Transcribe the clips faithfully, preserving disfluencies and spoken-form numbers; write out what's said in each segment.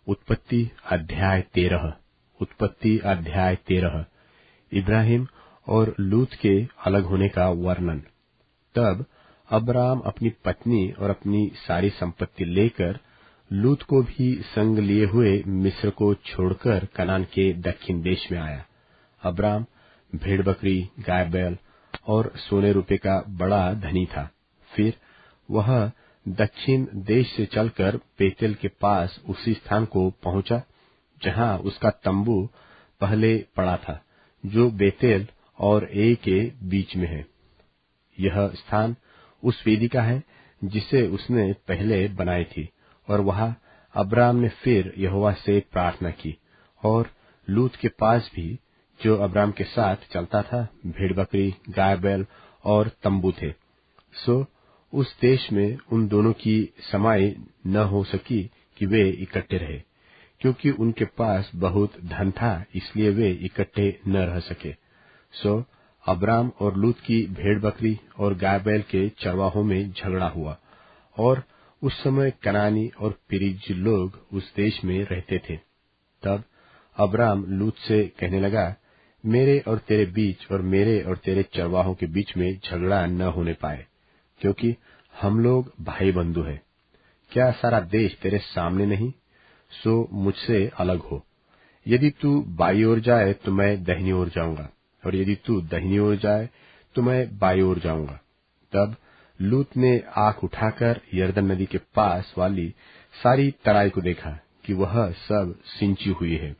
उत्पत्ति अध्याय तेरह। उत्पत्ति अध्याय तेरह। इब्राहिम और लूत के अलग होने का वर्णन। तब अब्राम अपनी पत्नी और अपनी सारी संपत्ति लेकर लूत को भी संग लिए हुए मिस्र को छोड़कर कनान के दक्षिण देश में आया। अब्राम भेड़ बकरी, गाय बैल और सोने रुपये का बड़ा धनी था। फिर वह दक्षिण देश से चलकर बेतेल के पास उसी स्थान को पहुंचा जहां उसका तंबू पहले पड़ा था, जो बेतेल और ए के बीच में है। यह स्थान उस वेदिका है जिसे उसने पहले बनाई थी। और वहां अब्राम ने फिर यहोवा से प्रार्थना की। और लूत के पास भी, जो अब्राम के साथ चलता था, भेड़ बकरी, गाय बैल और तंबू थे। सो उस देश में उन दोनों की समाई न हो सकी कि वे इकट्ठे रहे, क्योंकि उनके पास बहुत धन था, इसलिए वे इकट्ठे न रह सके। सो अब्राम और लूत की भेड़ बकरी और गाय बैल के चरवाहों में झगड़ा हुआ। और उस समय कनानी और पेरिज लोग उस देश में रहते थे। तब अब्राम लूत से कहने लगा, मेरे और तेरे बीच और मेरे और तेरे चरवाहों के बीच में झगड़ा न होने पाए, क्योंकि हम लोग भाई बंधु हैं। क्या सारा देश तेरे सामने नहीं? सो मुझसे अलग हो। यदि तू बाई ओर जाए तो मैं दाहिनी ओर जाऊंगा, और यदि तू दाहिनी ओर जाए तो मैं बाई ओर जाऊंगा। तब लूत ने आंख उठाकर यरदन नदी के पास वाली सारी तराई को देखा कि वह सब सिंची हुई है।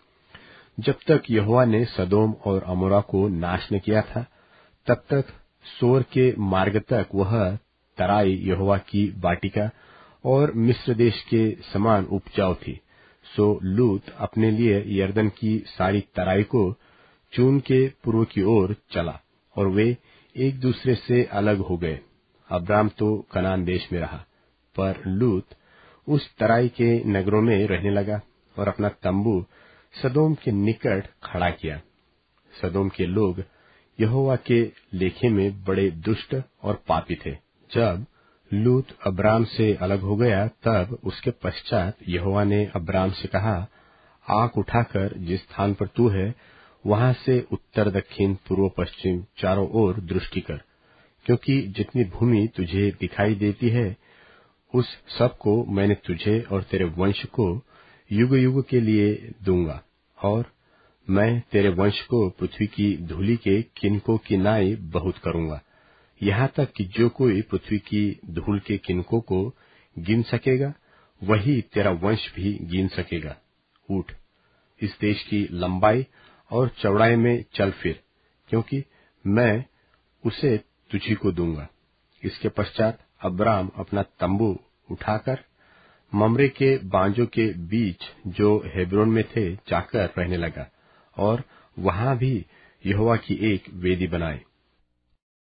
जब तक यहोवा ने सदोम और अमोरा को नाश न किया था, तब तक सोर के मार्ग तक वह तराई यहोवा की बाटिका और मिस्र देश के समान उपजाऊ थी। सो लूत अपने लिए यरदन की सारी तराई को चून के पूर्व की ओर चला, और वे एक दूसरे से अलग हो गए। अब्राम तो कनान देश में रहा, पर लूत उस तराई के नगरों में रहने लगा और अपना तंबू सदोम के निकट खड़ा किया। सदोम के लोग यहोवा के लेखे में बड़े दुष्ट और पापी थे। जब लूत अब्राम से अलग हो गया, तब उसके पश्चात यहोवा ने अब्राम से कहा, आंख उठाकर जिस स्थान पर तू है, वहां से उत्तर, दक्षिण, पूर्व, पश्चिम चारों ओर दृष्टि कर, क्योंकि जितनी भूमि तुझे दिखाई देती है, उस सब को मैंने तुझे और तेरे वंश को युग युग के लिए दूंगा। और मैं तेरे वंश को पृथ्वी की धूलि के किनकों की नाई बहुत करूंगा, यहाँ तक कि जो कोई पृथ्वी की धूल के किनकों को गिन सकेगा, वही तेरा वंश भी गिन सकेगा। उठ, इस देश की लंबाई और चौड़ाई में चल फिर, क्योंकि मैं उसे तुझी को दूंगा। इसके पश्चात अब्राम अपना तंबू उठाकर ममरे के बांजों के बीच, जो हेब्रोन में थे, जाकर रहने लगा, और वहां भी यहोवा की एक वेदी बनाई।